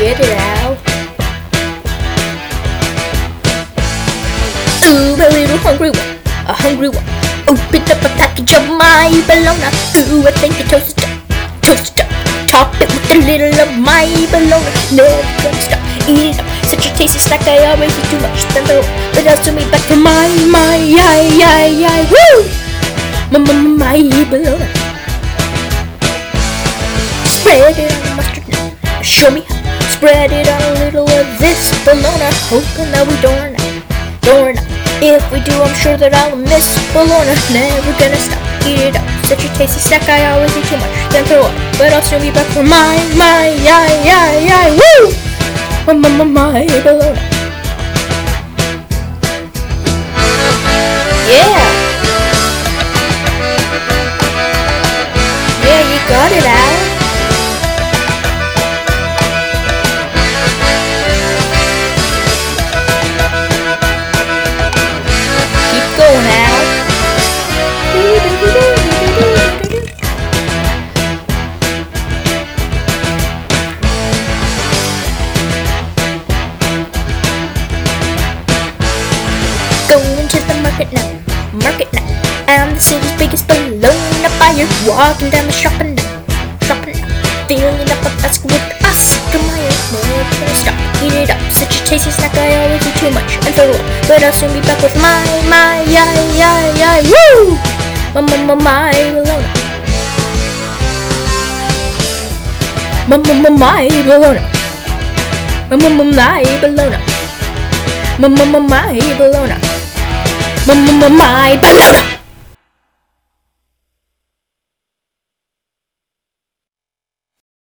Get it out. Ooh, a little hungry one, a hungry one. Open up a package of my bologna. Ooh, I think the toast is done, toast is done. Top it with a little of my bologna. Never gonna stop, eat it up. Such a tasty snack, I always eat too much. Then throw it, but I'll still be back for my, woo! My bologna. Spread it on the mustard now. Show me how. Spread it on a little of this bologna. Hoping that we don't run out. If we do, I'm sure that I'll miss bologna. Never gonna stop, eat it up. Such a tasty snack, I always eat too much. Then throw up, but I'll soon be back for my, woo! My bologna. Yeah! Yeah, you got it, Al. Keep going, Al. Going to the market now. I'm the city's biggest bologna buyer. Walking down the shopping now. Filling up a basket with Oscar Mayer. Never gonna stop, eat it up. Such a tasty snack, I always eat too much and throw up. But I'll soon be back with my, woo! My bologna. My bologna. My bologna. My bologna.